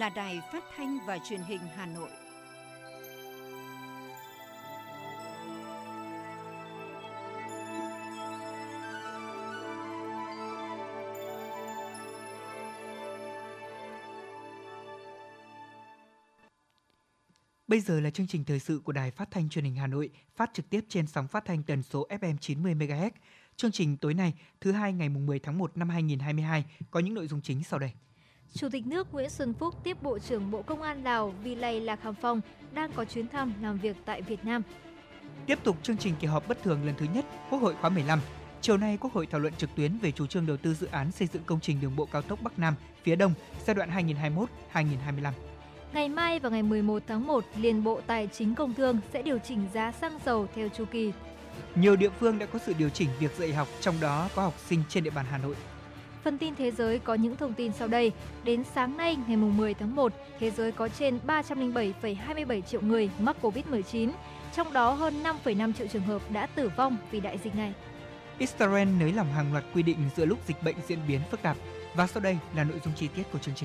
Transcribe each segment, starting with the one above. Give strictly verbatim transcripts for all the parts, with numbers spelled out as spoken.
là Đài Phát thanh và Truyền hình Hà Nội. Bây giờ là chương trình thời sự của Đài Phát thanh Truyền hình Hà Nội, phát trực tiếp trên sóng phát thanh tần số ép em chín mươi mê ga héc. Chương trình tối nay, thứ hai ngày mười tháng một năm hai nghìn không trăm hai mươi hai, có những nội dung chính sau đây. Chủ tịch nước Nguyễn Xuân Phúc tiếp Bộ trưởng Bộ Công an Lào Vi Lây La Kham Phong đang có chuyến thăm làm việc tại Việt Nam. Tiếp tục chương trình kỳ họp bất thường lần thứ nhất Quốc hội khóa mười lăm. Chiều nay, Quốc hội thảo luận trực tuyến về chủ trương đầu tư dự án xây dựng công trình đường bộ cao tốc Bắc Nam phía Đông giai đoạn hai nghìn không trăm hai mươi mốt đến hai nghìn không trăm hai mươi lăm. Ngày mai và ngày mười một tháng một, Liên Bộ Tài chính Công Thương sẽ điều chỉnh giá xăng dầu theo chu kỳ. Nhiều địa phương đã có sự điều chỉnh việc dạy học, trong đó có học sinh trên địa bàn Hà Nội. Phần tin thế giới có những thông tin sau đây. Đến sáng nay, ngày mười tháng một, thế giới có trên ba trăm lẻ bảy phẩy hai mươi bảy triệu người mắc covid mười chín, trong đó hơn năm phẩy năm triệu trường hợp đã tử vong vì đại dịch này. Israel nới lỏng hàng loạt quy định giữa lúc dịch bệnh diễn biến phức tạp. Và sau đây là nội dung chi tiết của chương trình.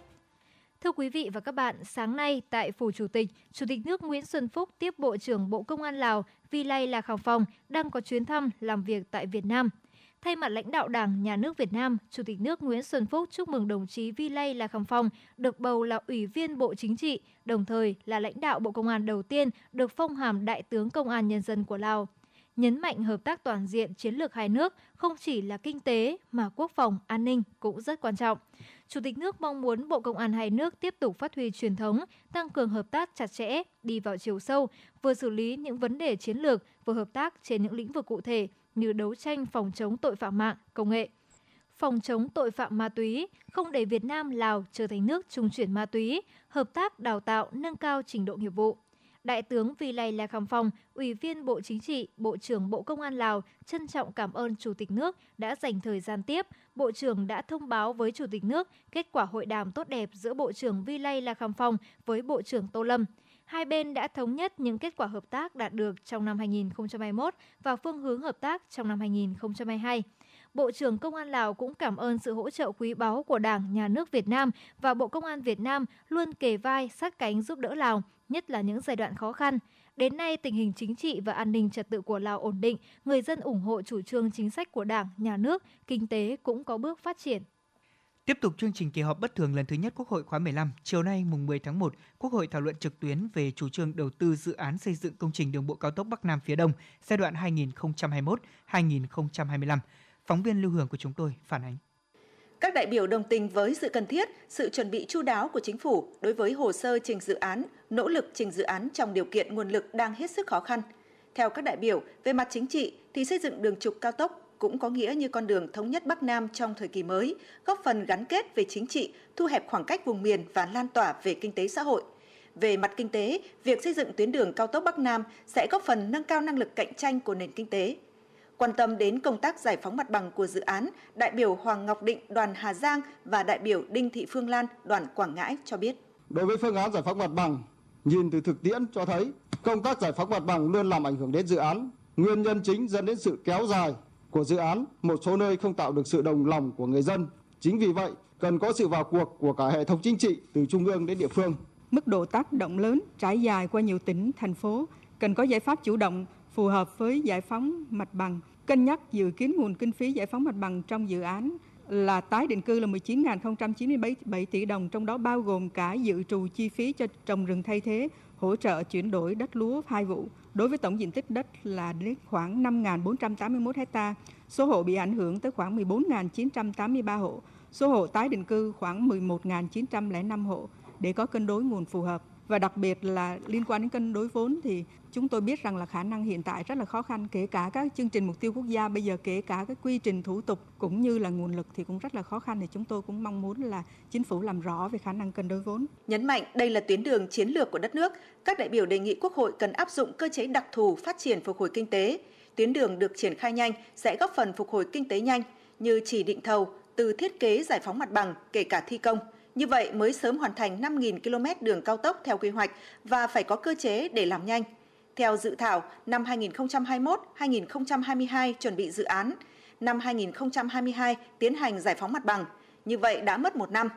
Thưa quý vị và các bạn, sáng nay tại Phủ Chủ tịch, Chủ tịch nước Nguyễn Xuân Phúc tiếp Bộ trưởng Bộ Công an Lào Vi Lây La Kham Phong đang có chuyến thăm làm việc tại Việt Nam. Thay mặt lãnh đạo Đảng, Nhà nước Việt Nam, Chủ tịch nước Nguyễn Xuân Phúc chúc mừng đồng chí Vi Lây La Kham Phong được bầu là Ủy viên Bộ Chính trị, đồng thời là lãnh đạo Bộ Công an đầu tiên được phong hàm Đại tướng Công an Nhân dân của Lào. Nhấn mạnh hợp tác toàn diện chiến lược hai nước không chỉ là kinh tế mà quốc phòng, an ninh cũng rất quan trọng. Chủ tịch nước mong muốn Bộ Công an hai nước tiếp tục phát huy truyền thống, tăng cường hợp tác chặt chẽ, đi vào chiều sâu, vừa xử lý những vấn đề chiến lược, vừa hợp tác trên những lĩnh vực cụ thể như đấu tranh phòng chống tội phạm mạng, công nghệ, phòng chống tội phạm ma túy, không để Việt Nam, Lào trở thành nước trung chuyển ma túy, hợp tác đào tạo, nâng cao trình độ nghiệp vụ. Đại tướng Vi Lây La Kham Phong, Ủy viên Bộ Chính trị, Bộ trưởng Bộ Công an Lào trân trọng cảm ơn Chủ tịch nước đã dành thời gian tiếp. Bộ trưởng đã thông báo với Chủ tịch nước kết quả hội đàm tốt đẹp giữa Bộ trưởng Vi Lây La Kham Phong với Bộ trưởng Tô Lâm. Hai bên đã thống nhất những kết quả hợp tác đạt được trong năm hai nghìn không trăm hai mươi mốt và phương hướng hợp tác trong năm hai nghìn không trăm hai mươi hai. Bộ trưởng Công an Lào cũng cảm ơn sự hỗ trợ quý báu của Đảng, Nhà nước Việt Nam và Bộ Công an Việt Nam luôn kề vai sát cánh giúp đỡ Lào, nhất là những giai đoạn khó khăn. Đến nay, tình hình chính trị và an ninh trật tự của Lào ổn định, người dân ủng hộ chủ trương chính sách của Đảng, Nhà nước, kinh tế cũng có bước phát triển. Tiếp tục chương trình kỳ họp bất thường lần thứ nhất Quốc hội khóa mười lăm, chiều nay mùng mười tháng một, Quốc hội thảo luận trực tuyến về chủ trương đầu tư dự án xây dựng công trình đường bộ cao tốc Bắc Nam phía Đông giai đoạn hai nghìn không trăm hai mươi mốt đến hai nghìn không trăm hai mươi lăm. Phóng viên Lưu Hương của chúng tôi phản ánh. Các đại biểu đồng tình với sự cần thiết, sự chuẩn bị chu đáo của chính phủ đối với hồ sơ trình dự án, nỗ lực trình dự án trong điều kiện nguồn lực đang hết sức khó khăn. Theo các đại biểu, về mặt chính trị thì xây dựng đường trục cao tốc cũng có nghĩa như con đường thống nhất Bắc Nam trong thời kỳ mới, góp phần gắn kết về chính trị, thu hẹp khoảng cách vùng miền và lan tỏa về kinh tế xã hội. Về mặt kinh tế, việc xây dựng tuyến đường cao tốc Bắc Nam sẽ góp phần nâng cao năng lực cạnh tranh của nền kinh tế. Quan tâm đến công tác giải phóng mặt bằng của dự án, đại biểu Hoàng Ngọc Định, đoàn Hà Giang và đại biểu Đinh Thị Phương Lan, đoàn Quảng Ngãi cho biết. Đối với phương án giải phóng mặt bằng, nhìn từ thực tiễn cho thấy công tác giải phóng mặt bằng luôn làm ảnh hưởng đến dự án. Nguyên nhân chính dẫn đến sự kéo dài của dự án, một số nơi không tạo được sự đồng lòng của người dân. Chính vì vậy, cần có sự vào cuộc của cả hệ thống chính trị từ trung ương đến địa phương. Mức độ tác động lớn, trải dài qua nhiều tỉnh, thành phố, cần có giải pháp chủ động, phù hợp với giải phóng mặt bằng. Cân nhắc dự kiến nguồn kinh phí giải phóng mặt bằng trong dự án là tái định cư là mười chín nghìn không trăm chín mươi bảy tỷ đồng, trong đó bao gồm cả dự trù chi phí cho trồng rừng thay thế, hỗ trợ chuyển đổi đất lúa hai vụ. Đối với tổng diện tích đất là đến khoảng năm nghìn bốn trăm tám mươi mốt ha, số hộ bị ảnh hưởng tới khoảng mười bốn nghìn chín trăm tám mươi ba hộ, số hộ tái định cư khoảng mười một nghìn chín trăm lẻ năm hộ để có cân đối nguồn phù hợp. Và đặc biệt là liên quan đến cân đối vốn thì chúng tôi biết rằng là khả năng hiện tại rất là khó khăn, kể cả các chương trình mục tiêu quốc gia bây giờ, kể cả cái quy trình thủ tục cũng như là nguồn lực thì cũng rất là khó khăn, thì chúng tôi cũng mong muốn là chính phủ làm rõ về khả năng cân đối vốn. Nhấn mạnh đây là tuyến đường chiến lược của đất nước, các đại biểu đề nghị Quốc hội cần áp dụng cơ chế đặc thù phát triển phục hồi kinh tế. Tuyến đường được triển khai nhanh sẽ góp phần phục hồi kinh tế nhanh, như chỉ định thầu, từ thiết kế giải phóng mặt bằng, kể cả thi công. Như vậy mới sớm hoàn thành năm nghìn ki lô mét đường cao tốc theo quy hoạch và phải có cơ chế để làm nhanh. Theo dự thảo, năm hai nghìn không trăm hai mươi mốt đến hai nghìn không trăm hai mươi hai chuẩn bị dự án, năm hai nghìn không trăm hai mươi hai tiến hành giải phóng mặt bằng. Như vậy đã mất một năm.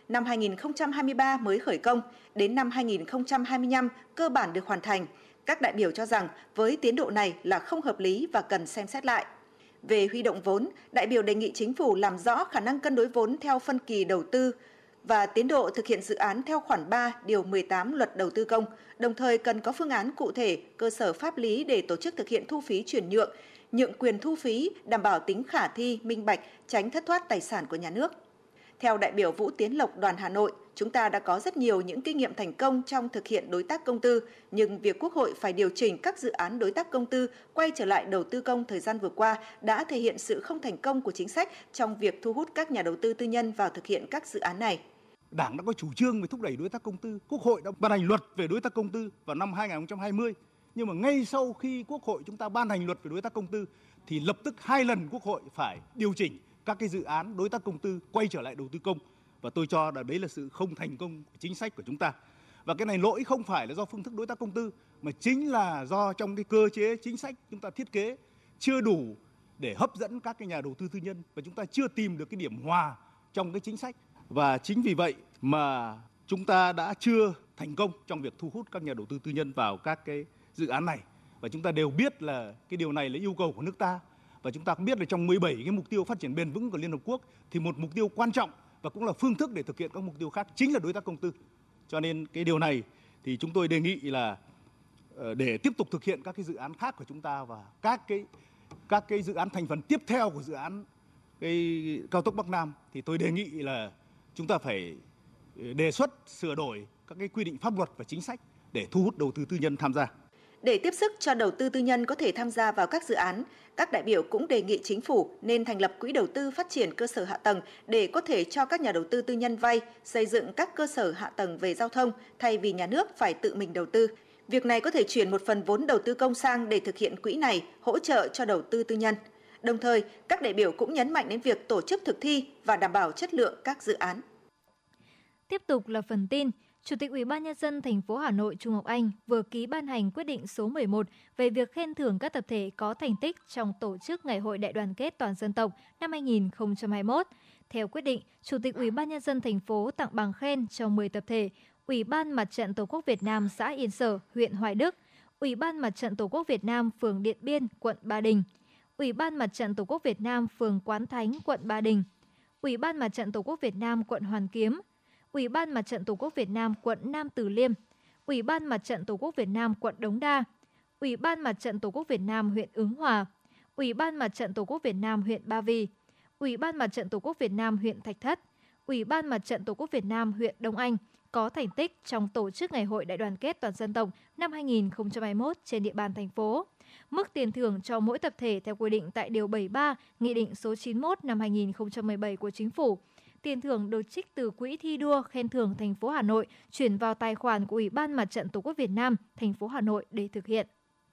năm hai nghìn không trăm hai mươi ba mới khởi công, đến năm hai nghìn không trăm hai mươi lăm cơ bản được hoàn thành. Các đại biểu cho rằng với tiến độ này là không hợp lý và cần xem xét lại. Về huy động vốn, đại biểu đề nghị chính phủ làm rõ khả năng cân đối vốn theo phân kỳ đầu tư và tiến độ thực hiện dự án theo khoản ba điều mười tám Luật Đầu tư công, đồng thời cần có phương án cụ thể, cơ sở pháp lý để tổ chức thực hiện thu phí chuyển nhượng, nhượng quyền thu phí, đảm bảo tính khả thi, minh bạch, tránh thất thoát tài sản của nhà nước. Theo đại biểu Vũ Tiến Lộc, đoàn Hà Nội, chúng ta đã có rất nhiều những kinh nghiệm thành công trong thực hiện đối tác công tư, nhưng việc Quốc hội phải điều chỉnh các dự án đối tác công tư quay trở lại đầu tư công thời gian vừa qua đã thể hiện sự không thành công của chính sách trong việc thu hút các nhà đầu tư tư nhân vào thực hiện các dự án này. Đảng đã có chủ trương về thúc đẩy đối tác công tư, Quốc hội đã ban hành luật về đối tác công tư vào năm hai nghìn không trăm hai mươi. Nhưng mà ngay sau khi Quốc hội chúng ta ban hành luật về đối tác công tư thì lập tức hai lần Quốc hội phải điều chỉnh các cái dự án đối tác công tư quay trở lại đầu tư công, và tôi cho là đấy là sự không thành công của chính sách của chúng ta. Và cái này lỗi không phải là do phương thức đối tác công tư mà chính là do trong cái cơ chế chính sách chúng ta thiết kế chưa đủ để hấp dẫn các cái nhà đầu tư tư nhân, và chúng ta chưa tìm được cái điểm hòa trong cái chính sách. Và chính vì vậy mà chúng ta đã chưa thành công trong việc thu hút các nhà đầu tư tư nhân vào các cái dự án này. Và chúng ta đều biết là cái điều này là yêu cầu của nước ta. Và chúng ta cũng biết là trong mười bảy cái mục tiêu phát triển bền vững của Liên Hợp Quốc thì một mục tiêu quan trọng và cũng là phương thức để thực hiện các mục tiêu khác chính là đối tác công tư. Cho nên cái điều này thì chúng tôi đề nghị là để tiếp tục thực hiện các cái dự án khác của chúng ta và các cái các cái dự án thành phần tiếp theo của dự án cái cao tốc Bắc Nam thì tôi đề nghị là chúng ta phải đề xuất sửa đổi các cái quy định pháp luật và chính sách để thu hút đầu tư tư nhân tham gia. Để tiếp sức cho đầu tư tư nhân có thể tham gia vào các dự án, các đại biểu cũng đề nghị chính phủ nên thành lập quỹ đầu tư phát triển cơ sở hạ tầng để có thể cho các nhà đầu tư tư nhân vay, xây dựng các cơ sở hạ tầng về giao thông thay vì nhà nước phải tự mình đầu tư. Việc này có thể chuyển một phần vốn đầu tư công sang để thực hiện quỹ này, hỗ trợ cho đầu tư tư nhân. Đồng thời, các đại biểu cũng nhấn mạnh đến việc tổ chức thực thi và đảm bảo chất lượng các dự án. Tiếp tục là phần tin. Chủ tịch Ủy ban Nhân dân thành phố Hà Nội Trung Ngọc Anh vừa ký ban hành quyết định số mười một về việc khen thưởng các tập thể có thành tích trong tổ chức Ngày hội Đại đoàn kết toàn dân tộc năm hai nghìn không trăm hai mươi mốt. Theo quyết định, Chủ tịch Ủy ban Nhân dân thành phố tặng bằng khen cho mười tập thể: Ủy ban Mặt trận Tổ quốc Việt Nam xã Yên Sở, huyện Hoài Đức; Ủy ban Mặt trận Tổ quốc Việt Nam phường Điện Biên, quận Ba Đình; Ủy ban Mặt trận Tổ quốc Việt Nam phường Quán Thánh, quận Ba Đình; Ủy ban Mặt trận Tổ quốc Việt Nam quận Hoàn Kiếm; Ủy ban Mặt trận Tổ quốc Việt Nam quận Nam Từ Liêm; Ủy ban Mặt trận Tổ quốc Việt Nam quận Đống Đa; Ủy ban Mặt trận Tổ quốc Việt Nam huyện Ứng Hòa; Ủy ban Mặt trận Tổ quốc Việt Nam huyện Ba Vì; Ủy ban Mặt trận Tổ quốc Việt Nam huyện Thạch Thất; Ủy ban Mặt trận Tổ quốc Việt Nam huyện Đông Anh có thành tích trong tổ chức Ngày hội Đại đoàn kết toàn dân tộc năm hai nghìn không trăm hai mươi mốt trên địa bàn thành phố. Mức tiền thưởng cho mỗi tập thể theo quy định tại Điều bảy mươi ba Nghị định số chín mươi mốt năm hai nghìn không trăm mười bảy của Chính phủ. Tiền thưởng được trích từ Quỹ thi đua khen thưởng thành phố Hà Nội chuyển vào tài khoản của Ủy ban Mặt trận Tổ quốc Việt Nam thành phố Hà Nội để thực hiện.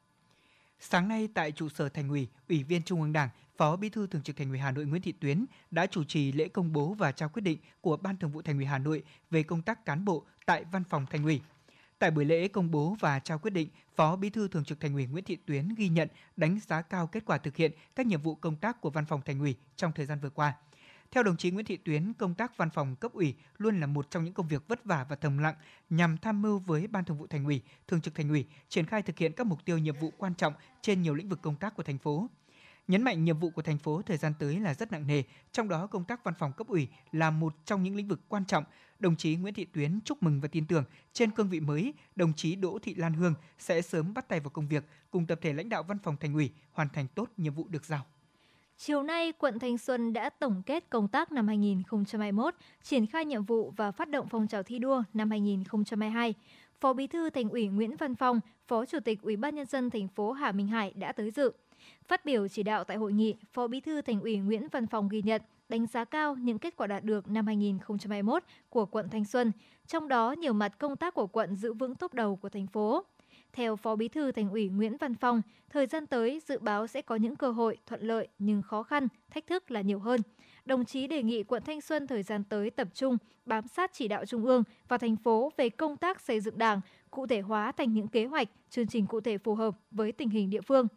Sáng nay tại trụ sở Thành ủy, Ủy viên Trung ương Đảng, Phó Bí thư Thường trực Thành ủy Hà Nội Nguyễn Thị Tuyến đã chủ trì lễ công bố và trao quyết định của Ban Thường vụ Thành ủy Hà Nội về công tác cán bộ tại Văn phòng Thành ủy. Tại buổi lễ công bố và trao quyết định, Phó Bí thư Thường trực Thành ủy Nguyễn Thị Tuyến ghi nhận, đánh giá cao kết quả thực hiện các nhiệm vụ công tác của Văn phòng Thành ủy trong thời gian vừa qua. Theo đồng chí Nguyễn Thị Tuyến, công tác văn phòng cấp ủy luôn là một trong những công việc vất vả và thầm lặng nhằm tham mưu với Ban Thường vụ Thành ủy, Thường trực Thành ủy triển khai thực hiện các mục tiêu nhiệm vụ quan trọng trên nhiều lĩnh vực công tác của thành phố. Nhấn mạnh nhiệm vụ của thành phố thời gian tới là rất nặng nề, trong đó công tác văn phòng cấp ủy là một trong những lĩnh vực quan trọng. Đồng chí Nguyễn Thị Tuyến chúc mừng và tin tưởng trên cương vị mới, đồng chí Đỗ Thị Lan Hương sẽ sớm bắt tay vào công việc cùng tập thể lãnh đạo Văn phòng Thành ủy hoàn thành tốt nhiệm vụ được giao. Chiều nay, quận Thanh Xuân đã tổng kết công tác năm hai nghìn không trăm hai mươi mốt, triển khai nhiệm vụ và phát động phong trào thi đua năm hai nghìn không trăm hai mươi hai. Phó Bí thư Thành ủy Nguyễn Văn Phong, Phó Chủ tịch Ủy ban Nhân dân thành phố Hà Minh Hải đã tới dự. Phát biểu chỉ đạo tại hội nghị, Phó Bí thư Thành ủy Nguyễn Văn Phong ghi nhận, đánh giá cao những kết quả đạt được năm hai nghìn không trăm hai mươi mốt của quận Thanh Xuân, trong đó nhiều mặt công tác của quận giữ vững top đầu của thành phố. Theo Phó Bí thư Thành ủy Nguyễn Văn Phong, thời gian tới dự báo sẽ có những cơ hội thuận lợi nhưng khó khăn, thách thức là nhiều hơn. Đồng chí đề nghị quận Thanh Xuân thời gian tới tập trung bám sát chỉ đạo Trung ương và thành phố về công tác xây dựng Đảng, cụ thể hóa thành những kế hoạch, chương trình cụ thể phù hợp với tình hình địa phương.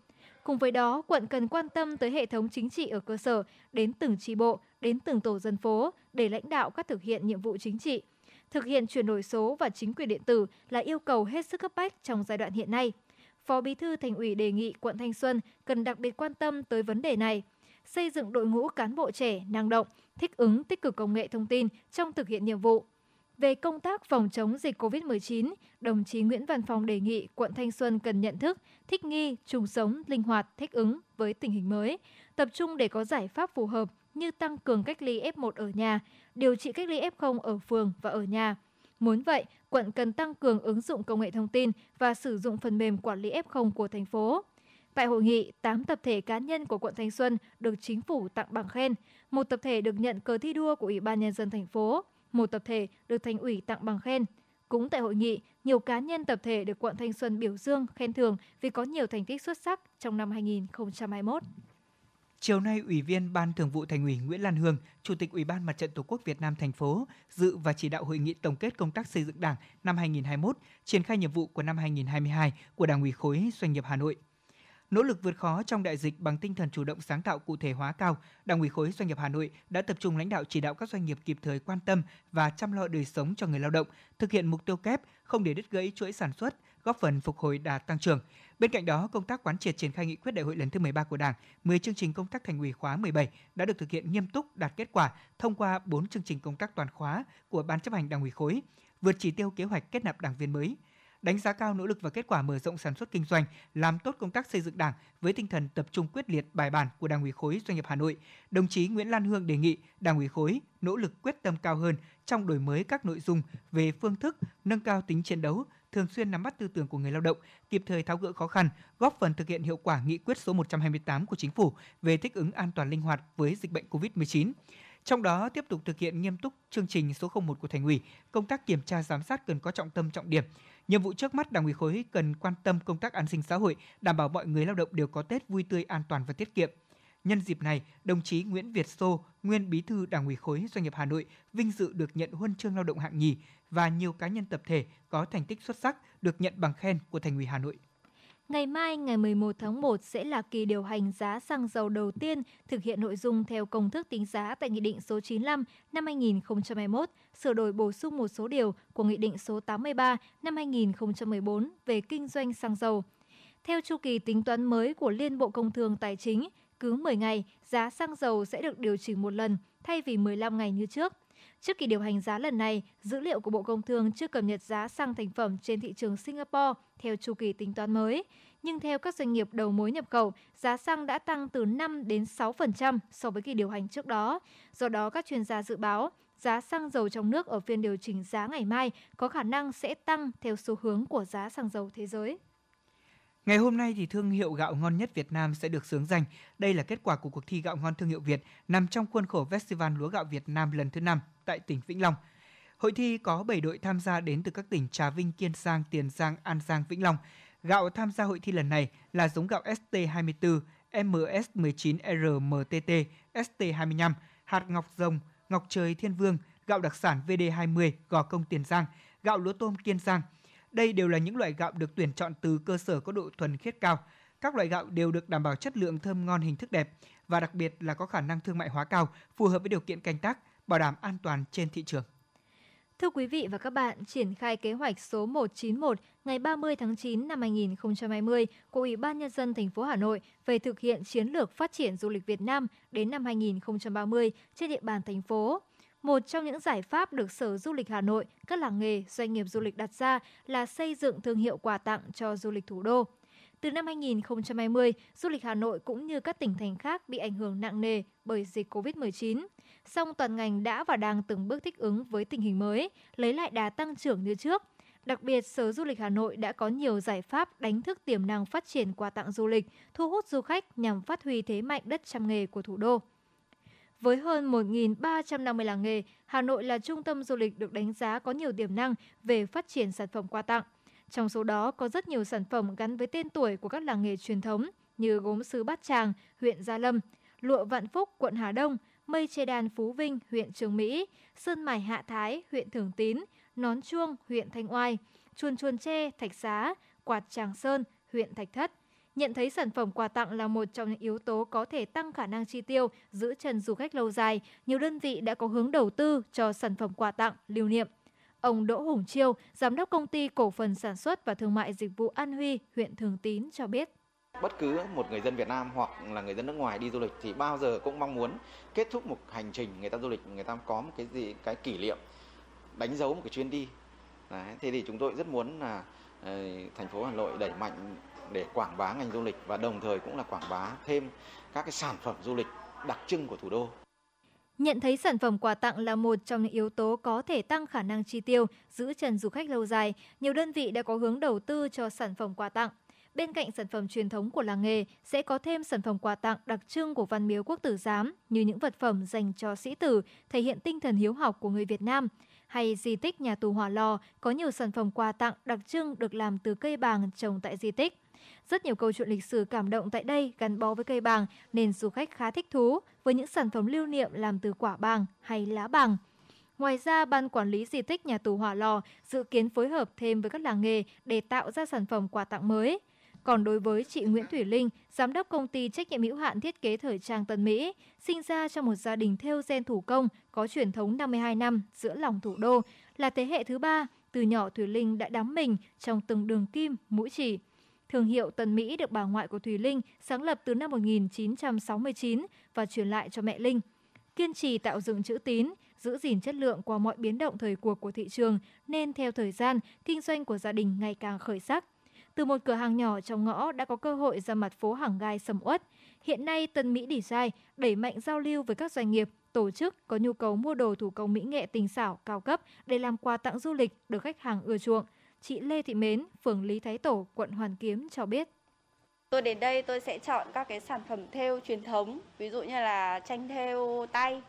Cùng với đó, quận cần quan tâm tới hệ thống chính trị ở cơ sở, đến từng chi bộ, đến từng tổ dân phố để lãnh đạo các thực hiện nhiệm vụ chính trị. Thực hiện chuyển đổi số và chính quyền điện tử là yêu cầu hết sức cấp bách trong giai đoạn hiện nay. Phó Bí thư Thành ủy đề nghị quận Thanh Xuân cần đặc biệt quan tâm tới vấn đề này, xây dựng đội ngũ cán bộ trẻ, năng động, thích ứng tích cực công nghệ thông tin trong thực hiện nhiệm vụ. Về công tác phòng chống dịch covid mười chín, đồng chí Nguyễn Văn Phong đề nghị quận Thanh Xuân cần nhận thức, thích nghi, chung sống, linh hoạt, thích ứng với tình hình mới, tập trung để có giải pháp phù hợp như tăng cường cách ly ép một ở nhà, điều trị cách ly ép không ở phường và ở nhà. Muốn vậy, quận cần tăng cường ứng dụng công nghệ thông tin và sử dụng phần mềm quản lý ép không của thành phố. Tại hội nghị, tám tập thể cá nhân của quận Thanh Xuân được chính phủ tặng bằng khen, một tập thể được nhận cờ thi đua của Ủy ban Nhân dân thành phố, một tập thể được Thành ủy tặng bằng khen. Cũng tại hội nghị, nhiều cá nhân tập thể được quận Thanh Xuân biểu dương, khen thưởng vì có nhiều thành tích xuất sắc trong năm hai nghìn không trăm hai mươi mốt. Chiều nay, Ủy viên Ban Thường vụ Thành ủy Nguyễn Lan Hương, Chủ tịch Ủy ban Mặt trận Tổ quốc Việt Nam thành phố dự và chỉ đạo hội nghị tổng kết công tác xây dựng Đảng năm hai nghìn không trăm hai mươi mốt, triển khai nhiệm vụ của năm hai nghìn không trăm hai mươi hai của Đảng ủy khối doanh nghiệp Hà Nội. Nỗ lực vượt khó trong đại dịch bằng tinh thần chủ động sáng tạo cụ thể hóa cao, Đảng ủy khối doanh nghiệp Hà Nội đã tập trung lãnh đạo chỉ đạo các doanh nghiệp kịp thời quan tâm và chăm lo đời sống cho người lao động, thực hiện mục tiêu kép, không để đứt gãy chuỗi sản xuất, góp phần phục hồi đà tăng trưởng. Bên cạnh đó, công tác quán triệt triển khai nghị quyết đại hội lần thứ mười ba của Đảng, mười chương trình công tác Thành ủy khóa mười bảy đã được thực hiện nghiêm túc, đạt kết quả thông qua bốn chương trình công tác toàn khóa của Ban chấp hành Đảng ủy khối, vượt chỉ tiêu kế hoạch kết nạp đảng viên mới. Đánh giá cao nỗ lực và kết quả mở rộng sản xuất kinh doanh, làm tốt công tác xây dựng Đảng với tinh thần tập trung quyết liệt bài bản của Đảng ủy khối doanh nghiệp Hà Nội, đồng chí Nguyễn Lan Hương đề nghị Đảng ủy khối nỗ lực quyết tâm cao hơn trong đổi mới các nội dung về phương thức, nâng cao tính chiến đấu, thường xuyên nắm bắt tư tưởng của người lao động, kịp thời tháo gỡ khó khăn, góp phần thực hiện hiệu quả nghị quyết số một trăm hai mươi tám của Chính phủ về thích ứng an toàn linh hoạt với dịch bệnh covid mười chín. Trong đó, tiếp tục thực hiện nghiêm túc chương trình số không một của Thành ủy, công tác kiểm tra giám sát cần có trọng tâm trọng điểm. Nhiệm vụ trước mắt, Đảng ủy khối cần quan tâm công tác an sinh xã hội, đảm bảo mọi người lao động đều có Tết vui tươi, an toàn và tiết kiệm. Nhân dịp này, đồng chí Nguyễn Việt Xô, nguyên Bí thư Đảng ủy khối doanh nghiệp Hà Nội, vinh dự được nhận huân chương lao động hạng nhì và nhiều cá nhân tập thể có thành tích xuất sắc được nhận bằng khen của Thành ủy Hà Nội. Ngày mai, ngày mười một tháng một sẽ là kỳ điều hành giá xăng dầu đầu tiên thực hiện nội dung theo công thức tính giá tại Nghị định số chín mươi lăm năm hai nghìn không trăm hai mươi mốt, sửa đổi bổ sung một số điều của Nghị định số tám mươi ba năm hai nghìn không trăm mười bốn về kinh doanh xăng dầu. Theo chu kỳ tính toán mới của Liên Bộ Công Thương Tài chính, cứ mười ngày, giá xăng dầu sẽ được điều chỉnh một lần thay vì mười lăm ngày như trước. Trước kỳ điều hành giá lần này, dữ liệu của Bộ Công Thương chưa cập nhật giá xăng thành phẩm trên thị trường Singapore theo chu kỳ tính toán mới. Nhưng theo các doanh nghiệp đầu mối nhập khẩu, giá xăng đã tăng từ năm đến sáu phần trăm so với kỳ điều hành trước đó. Do đó, các chuyên gia dự báo, giá xăng dầu trong nước ở phiên điều chỉnh giá ngày mai có khả năng sẽ tăng theo xu hướng của giá xăng dầu thế giới. Ngày hôm nay thì thương hiệu gạo ngon nhất Việt Nam sẽ được xướng danh. Đây là kết quả của cuộc thi gạo ngon thương hiệu Việt nằm trong khuôn khổ Festival Lúa gạo Việt Nam lần thứ năm tại tỉnh Vĩnh Long. Hội thi có bảy đội tham gia đến từ các tỉnh Trà Vinh, Kiên Giang, Tiền Giang, An Giang, Vĩnh Long. Gạo tham gia hội thi lần này là giống gạo ét tê hai mươi tư, em ét mười chín R M T T, ét tê hai mươi lăm, hạt ngọc rồng, ngọc trời Thiên Vương, gạo đặc sản V D hai mươi, Gò Công Tiền Giang, gạo lúa tôm Kiên Giang. Đây đều là những loại gạo được tuyển chọn từ cơ sở có độ thuần khiết cao. Các loại gạo đều được đảm bảo chất lượng thơm ngon, hình thức đẹp và đặc biệt là có khả năng thương mại hóa cao, phù hợp với điều kiện canh tác, bảo đảm an toàn trên thị trường. Thưa quý vị và các bạn, triển khai kế hoạch số một trăm chín mươi mốt ngày ba mươi tháng chín năm hai nghìn không trăm hai mươi của Ủy ban Nhân dân thành phố Hà Nội về thực hiện chiến lược phát triển du lịch Việt Nam đến năm hai nghìn không trăm ba mươi trên địa bàn thành phố. Một trong những giải pháp được Sở Du lịch Hà Nội, các làng nghề, doanh nghiệp du lịch đặt ra là xây dựng thương hiệu quà tặng cho du lịch thủ đô. Từ năm hai nghìn không trăm hai mươi, du lịch Hà Nội cũng như các tỉnh thành khác bị ảnh hưởng nặng nề bởi dịch covid mười chín. Song toàn ngành đã và đang từng bước thích ứng với tình hình mới, lấy lại đà tăng trưởng như trước. Đặc biệt, Sở Du lịch Hà Nội đã có nhiều giải pháp đánh thức tiềm năng phát triển quà tặng du lịch, thu hút du khách nhằm phát huy thế mạnh đất trăm nghề của thủ đô. Với hơn một nghìn ba trăm năm mươi làng nghề, Hà Nội là trung tâm du lịch được đánh giá có nhiều tiềm năng về phát triển sản phẩm quà tặng. Trong số đó có rất nhiều sản phẩm gắn với tên tuổi của các làng nghề truyền thống như gốm sứ Bát Tràng, huyện Gia Lâm, lụa Vạn Phúc, quận Hà Đông, mây che đan Phú Vinh, huyện Trường Mỹ, sơn mài Hạ Thái, huyện Thường Tín, nón chuông, huyện Thanh Oai, chuồn chuồn tre, Thạch Xá, quạt Tràng Sơn, huyện Thạch Thất. Nhận thấy sản phẩm quà tặng là một trong những yếu tố có thể tăng khả năng chi tiêu, giữ chân du khách lâu dài, nhiều đơn vị đã có hướng đầu tư cho sản phẩm quà tặng lưu niệm. Ông Đỗ Hùng Chiêu, Giám đốc Công ty Cổ phần Sản xuất và Thương mại Dịch vụ An Huy, huyện Thường Tín cho biết. Bất cứ một người dân Việt Nam hoặc là người dân nước ngoài đi du lịch thì bao giờ cũng mong muốn kết thúc một hành trình người ta du lịch, người ta có một cái gì cái kỷ niệm, đánh dấu một cái chuyến đi. Đấy, thế thì chúng tôi rất muốn là uh, thành phố Hà Nội đẩy mạnh để quảng bá ngành du lịch và đồng thời cũng là quảng bá thêm các cái sản phẩm du lịch đặc trưng của thủ đô. Nhận thấy sản phẩm quà tặng là một trong những yếu tố có thể tăng khả năng chi tiêu, giữ chân du khách lâu dài, nhiều đơn vị đã có hướng đầu tư cho sản phẩm quà tặng. Bên cạnh sản phẩm truyền thống của làng nghề, sẽ có thêm sản phẩm quà tặng đặc trưng của Văn Miếu Quốc Tử Giám như những vật phẩm dành cho sĩ tử, thể hiện tinh thần hiếu học của người Việt Nam. Hay di tích nhà tù Hỏa Lò có nhiều sản phẩm quà tặng đặc trưng được làm từ cây bàng trồng tại di tích. Rất nhiều câu chuyện lịch sử cảm động tại đây gắn bó với cây bàng nên du khách khá thích thú với những sản phẩm lưu niệm làm từ quả bàng hay lá bàng. Ngoài ra, Ban Quản lý Di tích nhà tù Hỏa Lò dự kiến phối hợp thêm với các làng nghề để tạo ra sản phẩm quà tặng mới. Còn đối với chị Nguyễn Thủy Linh, Giám đốc Công ty Trách nhiệm hữu hạn Thiết kế Thời trang Tân Mỹ, sinh ra trong một gia đình thêu ren thủ công có truyền thống năm mươi hai năm giữa lòng thủ đô, là thế hệ thứ ba, từ nhỏ Thủy Linh đã đắm mình trong từng đường kim, mũi chỉ. Thương hiệu Tân Mỹ được bà ngoại của Thùy Linh sáng lập từ năm một nghìn chín trăm sáu mươi chín và truyền lại cho mẹ Linh. Kiên trì tạo dựng chữ tín, giữ gìn chất lượng qua mọi biến động thời cuộc của thị trường nên theo thời gian, kinh doanh của gia đình ngày càng khởi sắc. Từ một cửa hàng nhỏ trong ngõ đã có cơ hội ra mặt phố hàng gai sầm uất. Hiện nay Tân Mỹ Design đẩy mạnh giao lưu với các doanh nghiệp, tổ chức có nhu cầu mua đồ thủ công mỹ nghệ tinh xảo, cao cấp để làm quà tặng du lịch được khách hàng ưa chuộng. Chị Lê Thị Mến, phường Lý Thái Tổ, quận Hoàn Kiếm cho biết. Tôi đến đây tôi sẽ chọn các cái sản phẩm thêu truyền thống, ví dụ như là tranh thêu tay,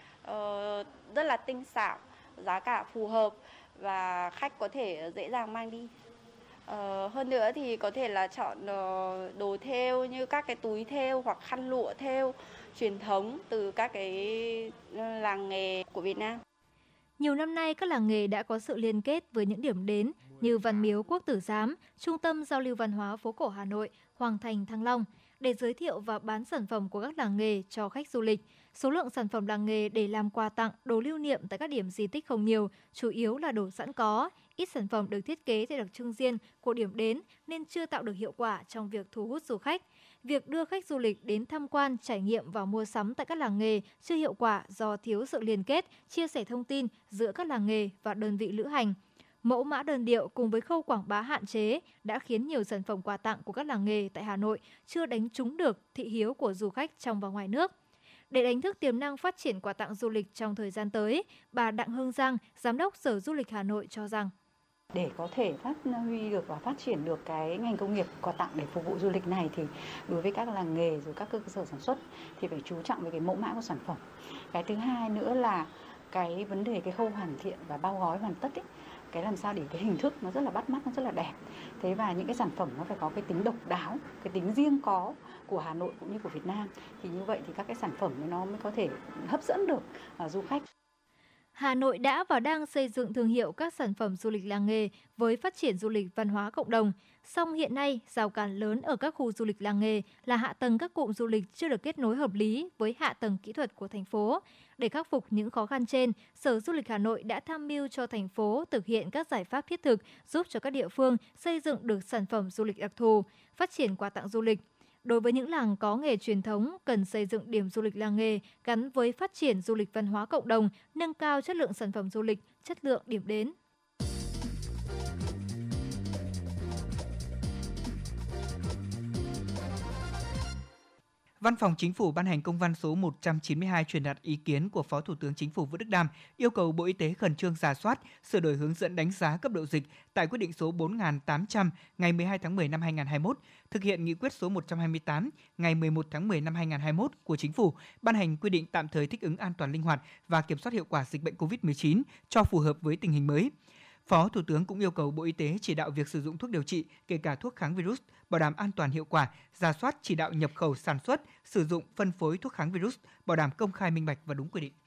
uh, rất là tinh xảo, giá cả phù hợp và khách có thể dễ dàng mang đi. Uh, hơn nữa thì có thể là chọn uh, đồ thêu như các cái túi thêu hoặc khăn lụa thêu truyền thống từ các cái làng nghề của Việt Nam. Nhiều năm nay, các làng nghề đã có sự liên kết với những điểm đến như Văn Miếu Quốc Tử Giám, Trung tâm Giao lưu Văn hóa Phố cổ Hà Nội, Hoàng Thành Thăng Long để giới thiệu và bán sản phẩm của các làng nghề cho khách du lịch. Số lượng sản phẩm làng nghề để làm quà tặng, đồ lưu niệm tại các điểm di tích không nhiều, chủ yếu là đồ sẵn có. Ít sản phẩm được thiết kế theo đặc trưng riêng của điểm đến nên chưa tạo được hiệu quả trong việc thu hút du khách. Việc đưa khách du lịch đến tham quan, trải nghiệm và mua sắm tại các làng nghề chưa hiệu quả do thiếu sự liên kết, chia sẻ thông tin giữa các làng nghề và đơn vị lữ hành. Mẫu mã đơn điệu cùng với khâu quảng bá hạn chế đã khiến nhiều sản phẩm quà tặng của các làng nghề tại Hà Nội chưa đánh trúng được thị hiếu của du khách trong và ngoài nước. Để đánh thức tiềm năng phát triển quà tặng du lịch trong thời gian tới, bà Đặng Hương Giang, Giám đốc Sở Du lịch Hà Nội cho rằng để có thể phát huy được và phát triển được cái ngành công nghiệp quà tặng để phục vụ du lịch này thì đối với các làng nghề rồi các cơ sở sản xuất thì phải chú trọng về cái mẫu mã của sản phẩm. Cái thứ hai nữa là cái vấn đề cái khâu hoàn thiện và bao gói hoàn tất ấy, cái làm sao để cái hình thức nó rất là bắt mắt, nó rất là đẹp. Thế và những cái sản phẩm nó phải có cái tính độc đáo, cái tính riêng có của Hà Nội cũng như của Việt Nam. Thì như vậy thì các cái sản phẩm nó mới có thể hấp dẫn được uh, du khách. Hà Nội đã và đang xây dựng thương hiệu các sản phẩm du lịch làng nghề với phát triển du lịch văn hóa cộng đồng. Song hiện nay, rào cản lớn ở các khu du lịch làng nghề là hạ tầng các cụm du lịch chưa được kết nối hợp lý với hạ tầng kỹ thuật của thành phố. Để khắc phục những khó khăn trên, Sở Du lịch Hà Nội đã tham mưu cho thành phố thực hiện các giải pháp thiết thực giúp cho các địa phương xây dựng được sản phẩm du lịch đặc thù, phát triển quà tặng du lịch. Đối với những làng có nghề truyền thống, cần xây dựng điểm du lịch làng nghề gắn với phát triển du lịch văn hóa cộng đồng, nâng cao chất lượng sản phẩm du lịch, chất lượng điểm đến. Văn phòng Chính phủ ban hành công văn số một trăm chín mươi hai truyền đạt ý kiến của Phó Thủ tướng Chính phủ Vũ Đức Đam yêu cầu Bộ Y tế khẩn trương rà soát, sửa đổi hướng dẫn đánh giá cấp độ dịch tại quyết định số bốn nghìn tám trăm ngày mười hai tháng mười năm hai nghìn không trăm hai mươi mốt, thực hiện nghị quyết số một trăm hai mươi tám ngày mười một tháng mười năm hai nghìn không trăm hai mươi mốt của Chính phủ ban hành quy định tạm thời thích ứng an toàn linh hoạt và kiểm soát hiệu quả dịch bệnh covid mười chín cho phù hợp với tình hình mới. Phó Thủ tướng cũng yêu cầu Bộ Y tế chỉ đạo việc sử dụng thuốc điều trị, kể cả thuốc kháng virus, bảo đảm an toàn hiệu quả, rà soát chỉ đạo nhập khẩu sản xuất, sử dụng phân phối thuốc kháng virus, bảo đảm công khai minh bạch và đúng quy định.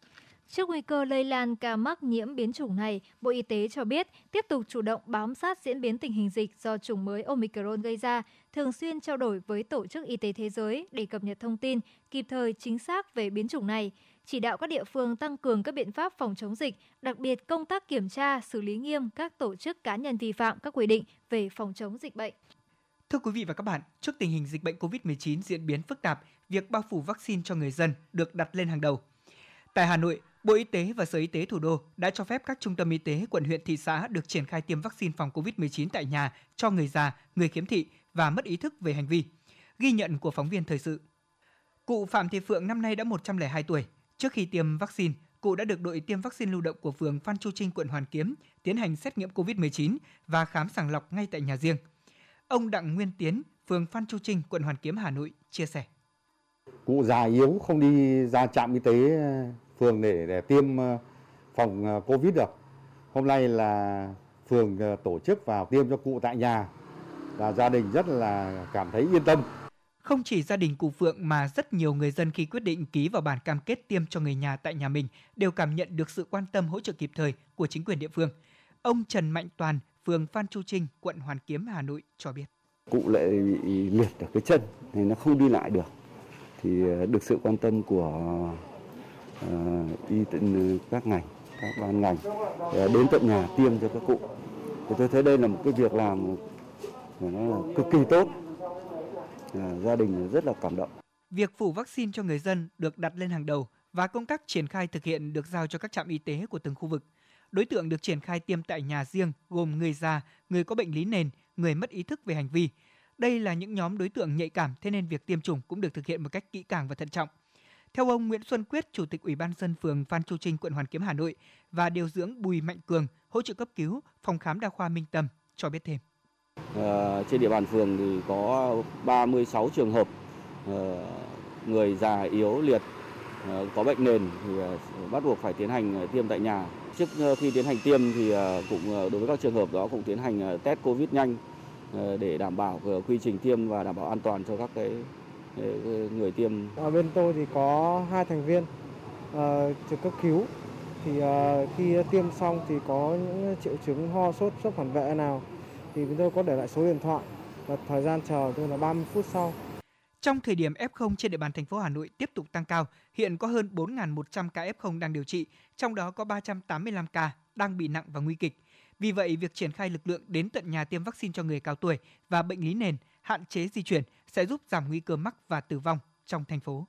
Trước nguy cơ lây lan ca mắc nhiễm biến chủng này, Bộ Y tế cho biết tiếp tục chủ động bám sát diễn biến tình hình dịch do chủng mới Omicron gây ra, thường xuyên trao đổi với Tổ chức Y tế Thế giới để cập nhật thông tin kịp thời chính xác về biến chủng này, chỉ đạo các địa phương tăng cường các biện pháp phòng chống dịch, đặc biệt công tác kiểm tra, xử lý nghiêm các tổ chức cá nhân vi phạm các quy định về phòng chống dịch bệnh. Thưa quý vị và các bạn, trước tình hình dịch bệnh covid mười chín diễn biến phức tạp, việc bao phủ vaccine cho người dân được đặt lên hàng đầu. Tại Hà Nội, Bộ Y tế và Sở Y tế thủ đô đã cho phép các trung tâm y tế, quận, huyện, thị xã được triển khai tiêm vaccine phòng covid mười chín tại nhà cho người già, người khiếm thị và mất ý thức về hành vi. Ghi nhận của phóng viên thời sự. Cụ Phạm Thị Phượng năm nay đã một trăm lẻ hai tuổi. Trước khi tiêm vaccine, cụ đã được đội tiêm vaccine lưu động của phường Phan Chu Trinh, quận Hoàn Kiếm tiến hành xét nghiệm covid mười chín và khám sàng lọc ngay tại nhà riêng. Ông Đặng Nguyên Tiến, phường Phan Chu Trinh, quận Hoàn Kiếm, Hà Nội chia sẻ. Cụ già yếu không đi ra trạm y tế phường để, để tiêm phòng Covid được. Hôm nay là phường tổ chức vào tiêm cho cụ tại nhà và gia đình rất là cảm thấy yên tâm. Không chỉ gia đình cụ Phượng mà rất nhiều người dân khi quyết định ký vào bản cam kết tiêm cho người nhà tại nhà mình đều cảm nhận được sự quan tâm hỗ trợ kịp thời của chính quyền địa phương. Ông Trần Mạnh Toàn, phường Phan Chu Trinh, quận Hoàn Kiếm, Hà Nội cho biết. Cụ lại bị liệt ở cái chân nên nó không đi lại được. Thì được sự quan tâm của uh, y các ngành, các ban ngành đến tận nhà tiêm cho các cụ. Thì tôi thấy đây là một cái việc làm nó là cực kỳ tốt. À, gia đình rất là cảm động. Việc phủ vaccine cho người dân được đặt lên hàng đầu và công tác triển khai thực hiện được giao cho các trạm y tế của từng khu vực. Đối tượng được triển khai tiêm tại nhà riêng gồm người già, người có bệnh lý nền, người mất ý thức về hành vi. Đây là những nhóm đối tượng nhạy cảm, thế nên việc tiêm chủng cũng được thực hiện một cách kỹ càng và thận trọng. Theo ông Nguyễn Xuân Quyết, Chủ tịch Ủy ban nhân dân phường Phan Chu Trinh, quận Hoàn Kiếm, Hà Nội và điều dưỡng Bùi Mạnh Cường, hỗ trợ cấp cứu, phòng khám đa khoa Minh Tâm cho biết thêm. À, trên địa bàn phường thì có ba mươi sáu trường hợp à, người già yếu liệt à, có bệnh nền thì à, bắt buộc phải tiến hành tiêm tại nhà. Trước khi tiến hành tiêm thì à, cũng đối với các trường hợp đó cũng tiến hành test Covid nhanh à, để đảm bảo quy trình tiêm và đảm bảo an toàn cho các cái, cái người tiêm. Ở bên tôi thì có hai thành viên uh, trực cấp cứu. Thì uh, khi tiêm xong thì có những triệu chứng ho sốt, sốc phản vệ nào thì chúng tôi có để lại số điện thoại và thời gian chờ tôi là ba mươi phút sau. Trong thời điểm ép không trên địa bàn thành phố Hà Nội tiếp tục tăng cao, hiện có hơn bốn nghìn một trăm ca ép không đang điều trị, trong đó có ba trăm tám mươi lăm ca đang bị nặng và nguy kịch. Vì vậy, việc triển khai lực lượng đến tận nhà tiêm vaccine cho người cao tuổi và bệnh lý nền, hạn chế di chuyển sẽ giúp giảm nguy cơ mắc và tử vong trong thành phố.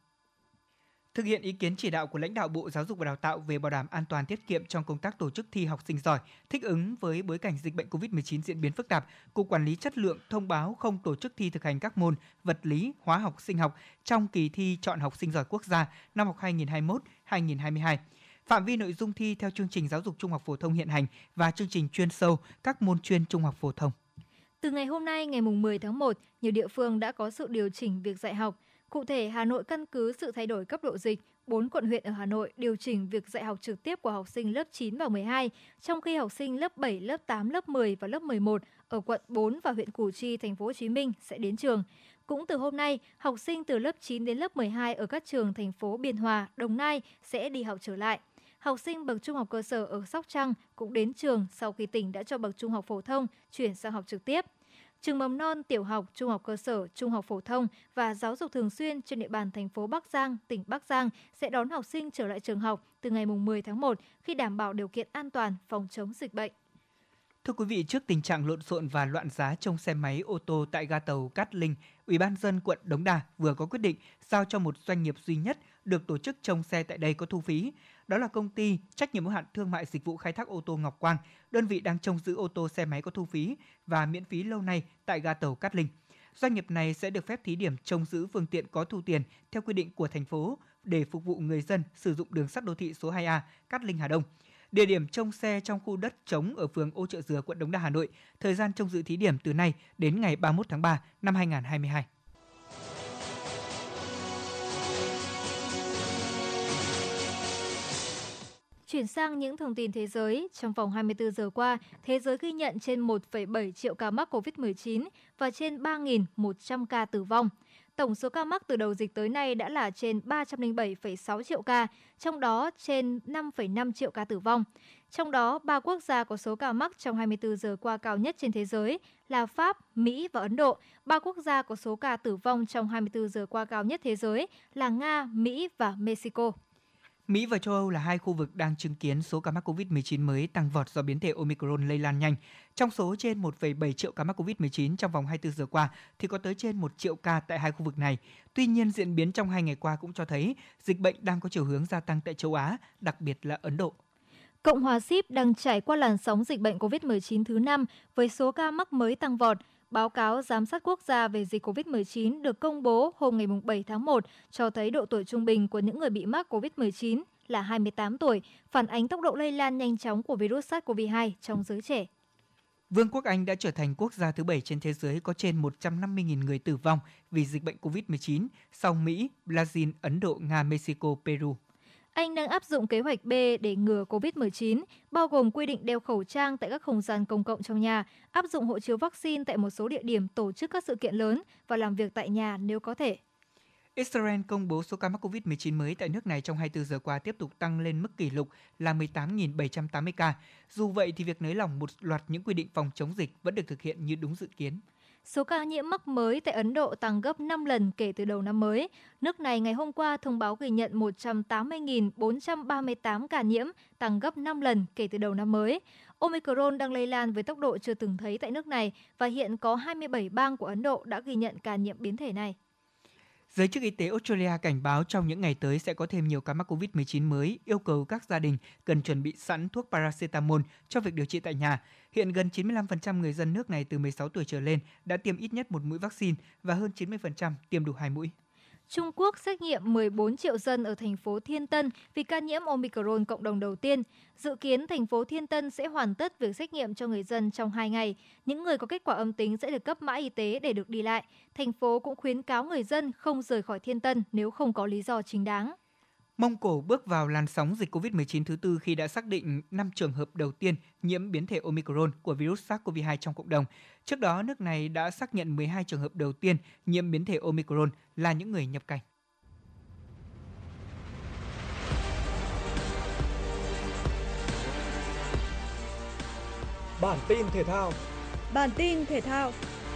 Thực hiện ý kiến chỉ đạo của lãnh đạo Bộ Giáo dục và Đào tạo về bảo đảm an toàn tiết kiệm trong công tác tổ chức thi học sinh giỏi, thích ứng với bối cảnh dịch bệnh covid mười chín diễn biến phức tạp, Cục Quản lý Chất lượng thông báo không tổ chức thi thực hành các môn vật lý, hóa học, sinh học trong kỳ thi chọn học sinh giỏi quốc gia năm học hai nghìn không trăm hai mươi mốt hai nghìn không trăm hai mươi hai. Phạm vi nội dung thi theo chương trình giáo dục trung học phổ thông hiện hành và chương trình chuyên sâu các môn chuyên trung học phổ thông. Từ ngày hôm nay, ngày mười tháng một, nhiều địa phương đã có sự điều chỉnh việc dạy học. Cụ thể, Hà Nội căn cứ sự thay đổi cấp độ dịch, bốn quận huyện ở Hà Nội điều chỉnh việc dạy học trực tiếp của học sinh lớp chín và mười hai, trong khi học sinh lớp bảy, lớp tám, lớp mười và lớp mười một ở quận bốn và huyện Củ Chi, thành phố Hồ Chí Minh sẽ đến trường. Cũng từ hôm nay, học sinh từ lớp chín đến lớp mười hai ở các trường thành phố Biên Hòa, Đồng Nai sẽ đi học trở lại. Học sinh bậc trung học cơ sở ở Sóc Trăng cũng đến trường sau khi tỉnh đã cho bậc trung học phổ thông chuyển sang học trực tiếp. Trường mầm non, tiểu học, trung học cơ sở, trung học phổ thông và giáo dục thường xuyên trên địa bàn thành phố Bắc Giang, tỉnh Bắc Giang sẽ đón học sinh trở lại trường học từ ngày mười tháng một khi đảm bảo điều kiện an toàn phòng chống dịch bệnh. Thưa quý vị, trước tình trạng lộn xộn và loạn giá trông xe máy ô tô tại ga tàu Cát Linh, Ủy ban nhân dân quận Đống Đa vừa có quyết định giao cho một doanh nghiệp duy nhất được tổ chức trông xe tại đây có thu phí. Đó là công ty trách nhiệm hữu hạn thương mại dịch vụ khai thác ô tô Ngọc Quang, đơn vị đang trông giữ ô tô xe máy có thu phí và miễn phí lâu nay tại ga tàu Cát Linh. Doanh nghiệp này sẽ được phép thí điểm trông giữ phương tiện có thu tiền theo quy định của thành phố để phục vụ người dân sử dụng đường sắt đô thị số hai A Cát Linh Hà Đông. Địa điểm trông xe trong khu đất trống ở phường Ô Chợ Dừa, quận Đống Đa, Hà Nội. Thời gian trông giữ thí điểm từ nay đến ngày ba mươi mốt tháng ba năm hai nghìn không trăm hai mươi hai. Chuyển sang những thông tin thế giới, trong vòng hai mươi tư giờ qua, thế giới ghi nhận trên một phẩy bảy triệu ca mắc covid mười chín và trên ba nghìn một trăm ca tử vong. Tổng số ca mắc từ đầu dịch tới nay đã là trên ba trăm lẻ bảy phẩy sáu triệu ca, trong đó trên năm phẩy năm triệu ca tử vong. Trong đó, ba quốc gia có số ca mắc trong hai mươi tư giờ qua cao nhất trên thế giới là Pháp, Mỹ và Ấn Độ. Ba quốc gia có số ca tử vong trong hai mươi tư giờ qua cao nhất thế giới là Nga, Mỹ và Mexico. Mỹ và châu Âu là hai khu vực đang chứng kiến số ca mắc covid mười chín mới tăng vọt do biến thể Omicron lây lan nhanh. Trong số trên một phẩy bảy triệu ca mắc covid mười chín trong vòng hai mươi tư giờ qua thì có tới trên một triệu ca tại hai khu vực này. Tuy nhiên, diễn biến trong hai ngày qua cũng cho thấy dịch bệnh đang có chiều hướng gia tăng tại châu Á, đặc biệt là Ấn Độ. Cộng hòa Síp đang trải qua làn sóng dịch bệnh covid mười chín thứ năm với số ca mắc mới tăng vọt. Báo cáo giám sát quốc gia về dịch covid mười chín được công bố hôm ngày bảy tháng một cho thấy độ tuổi trung bình của những người bị mắc covid mười chín là hai mươi tám tuổi, phản ánh tốc độ lây lan nhanh chóng của virus SARS-xê o vê hai trong giới trẻ. Vương quốc Anh đã trở thành quốc gia thứ bảy trên thế giới có trên một trăm năm mươi nghìn người tử vong vì dịch bệnh covid mười chín, sau Mỹ, Brazil, Ấn Độ, Nga, Mexico, Peru. Anh đang áp dụng kế hoạch B để ngừa covid mười chín, bao gồm quy định đeo khẩu trang tại các không gian công cộng trong nhà, áp dụng hộ chiếu vaccine tại một số địa điểm tổ chức các sự kiện lớn và làm việc tại nhà nếu có thể. Israel công bố số ca mắc covid mười chín mới tại nước này trong hai mươi tư giờ qua tiếp tục tăng lên mức kỷ lục là mười tám nghìn bảy trăm tám mươi ca. Dù vậy thì việc nới lỏng một loạt những quy định phòng chống dịch vẫn được thực hiện như đúng dự kiến. Số ca nhiễm mắc mới tại Ấn Độ tăng gấp năm lần kể từ đầu năm mới. Nước này ngày hôm qua thông báo ghi nhận một trăm tám mươi nghìn bốn trăm ba mươi tám ca nhiễm, tăng gấp năm lần kể từ đầu năm mới. Omicron đang lây lan với tốc độ chưa từng thấy tại nước này và hiện có hai mươi bảy bang của Ấn Độ đã ghi nhận ca nhiễm biến thể này. Giới chức y tế Australia cảnh báo trong những ngày tới sẽ có thêm nhiều ca mắc covid mười chín mới, yêu cầu các gia đình cần chuẩn bị sẵn thuốc paracetamol cho việc điều trị tại nhà. Hiện gần chín mươi lăm phần trăm người dân nước này từ mười sáu tuổi trở lên đã tiêm ít nhất một mũi vaccine và hơn chín mươi phần trăm tiêm đủ hai mũi. Trung Quốc xét nghiệm mười bốn triệu dân ở thành phố Thiên Tân vì ca nhiễm Omicron cộng đồng đầu tiên. Dự kiến thành phố Thiên Tân sẽ hoàn tất việc xét nghiệm cho người dân trong hai ngày. Những người có kết quả âm tính sẽ được cấp mã y tế để được đi lại. Thành phố cũng khuyến cáo người dân không rời khỏi Thiên Tân nếu không có lý do chính đáng. Mông Cổ bước vào làn sóng dịch covid mười chín thứ tư khi đã xác định năm trường hợp đầu tiên nhiễm biến thể Omicron của virus SARS-xê o vê hai trong cộng đồng. Trước đó, nước này đã xác nhận mười hai trường hợp đầu tiên nhiễm biến thể Omicron là những người nhập cảnh. Bản tin thể thao. Bản tin thể thao.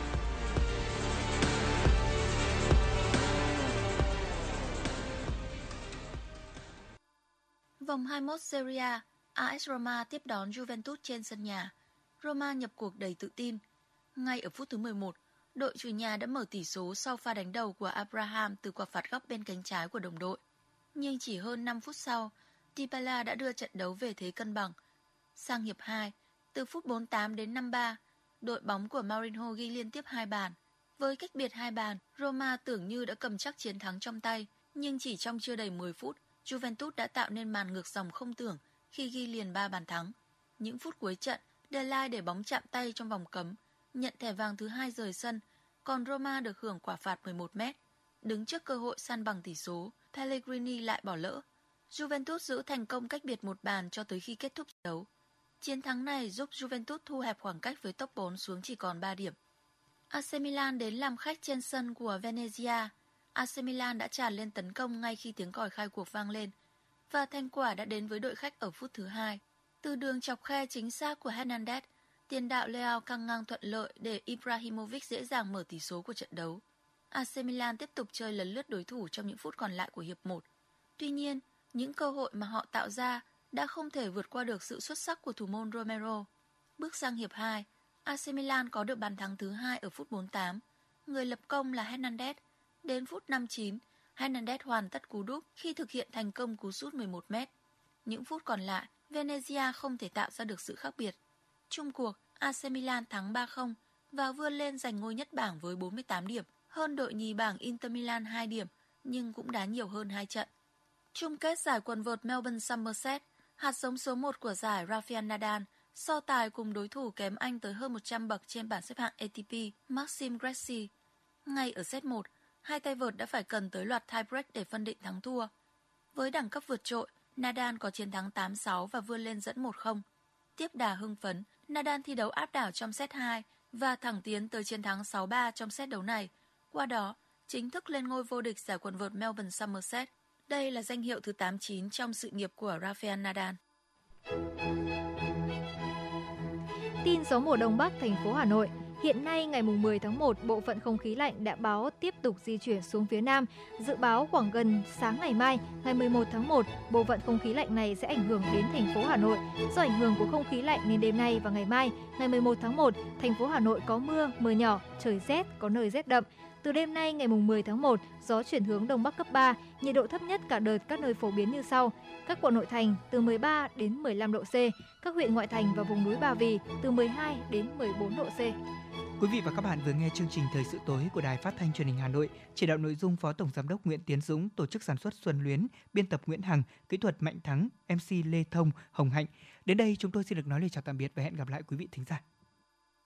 Vòng hai mươi mốt Serie A, a ét Roma tiếp đón Juventus trên sân nhà. Roma nhập cuộc đầy tự tin. Ngay ở phút thứ mười một, đội chủ nhà đã mở tỷ số sau pha đánh đầu của Abraham từ quả phạt góc bên cánh trái của đồng đội. Nhưng chỉ hơn năm phút sau, Dybala đã đưa trận đấu về thế cân bằng. Sang hiệp hai, từ phút bốn mươi tám đến năm mươi ba, đội bóng của Mourinho ghi liên tiếp hai bàn. Với cách biệt hai bàn, Roma tưởng như đã cầm chắc chiến thắng trong tay, nhưng chỉ trong chưa đầy mười phút, Juventus đã tạo nên màn ngược dòng không tưởng khi ghi liền ba bàn thắng. Những phút cuối trận, De Ligt để bóng chạm tay trong vòng cấm, nhận thẻ vàng thứ hai rời sân, còn Roma được hưởng quả phạt mười một mét. Đứng trước cơ hội san bằng tỷ số, Pellegrini lại bỏ lỡ. Juventus giữ thành công cách biệt một bàn cho tới khi kết thúc đấu. Chiến thắng này giúp Juventus thu hẹp khoảng cách với top bốn xuống chỉ còn ba điểm. a xê Milan đến làm khách trên sân của Venezia. a xê Milan đã tràn lên tấn công ngay khi tiếng còi khai cuộc vang lên, và thành quả đã đến với đội khách ở phút thứ hai. Từ đường chọc khe chính xác của Hernandez, tiền đạo Leao căng ngang thuận lợi để Ibrahimovic dễ dàng mở tỷ số của trận đấu. a xê Milan tiếp tục chơi lấn lướt đối thủ trong những phút còn lại của hiệp một. Tuy nhiên, những cơ hội mà họ tạo ra đã không thể vượt qua được sự xuất sắc của thủ môn Romero. Bước sang hiệp hai, a xê Milan có được bàn thắng thứ hai ở phút bốn mươi tám. Người lập công là Hernandez. Đến phút năm mươi chín, Hernandez hoàn tất cú đúp khi thực hiện thành công cú sút mười một mét. Những phút còn lại, Venezia không thể tạo ra được sự khác biệt. Chung cuộc, a xê Milan thắng ba không và vươn lên giành ngôi nhất bảng với bốn mươi tám điểm, hơn đội nhì bảng Inter Milan hai điểm, nhưng cũng đá nhiều hơn hai trận. Chung kết giải quần vợt Melbourne Somerset, hạt giống số một của giải Rafael Nadal, so tài cùng đối thủ kém Anh tới hơn một trăm bậc trên bảng xếp hạng a tê pê, Maxime Cressy. Ngay ở set một, hai tay vợt đã phải cần tới loạt tiebreak để phân định thắng thua. Với đẳng cấp vượt trội, Nadal có chiến thắng tám sáu và vươn lên dẫn một không. Tiếp đà hưng phấn, Nadal thi đấu áp đảo trong set hai và thẳng tiến tới chiến thắng sáu ba trong set đấu này. Qua đó, chính thức lên ngôi vô địch giải quần vợt Melbourne Somerset. Đây là danh hiệu thứ tám mươi chín trong sự nghiệp của Rafael Nadal. Tin gió mùa đông bắc thành phố Hà Nội. Hiện nay ngày mười tháng một, bộ phận không khí lạnh đã báo tiếp tục di chuyển xuống phía Nam. Dự báo khoảng gần sáng ngày mai, ngày mười một tháng một, bộ phận không khí lạnh này sẽ ảnh hưởng đến thành phố Hà Nội. Do ảnh hưởng của không khí lạnh nên đêm nay và ngày mai, ngày mười một tháng một, thành phố Hà Nội có mưa, mưa nhỏ, trời rét, có nơi rét đậm. Từ đêm nay ngày mười tháng một, gió chuyển hướng đông bắc cấp ba, nhiệt độ thấp nhất cả đợt các nơi phổ biến như sau. Các quận nội thành từ mười ba đến mười lăm độ C, các huyện ngoại thành và vùng núi Ba Vì từ mười hai đến mười bốn độ C. Quý vị và các bạn vừa nghe chương trình Thời sự tối của Đài Phát thanh Truyền hình Hà Nội, chỉ đạo nội dung Phó Tổng giám đốc Nguyễn Tiến Dũng, tổ chức sản xuất Xuân Luyến, biên tập Nguyễn Hằng, kỹ thuật Mạnh Thắng, em xê Lê Thông, Hồng Hạnh. Đến đây chúng tôi xin được nói lời chào tạm biệt và hẹn gặp lại quý vị thính giả.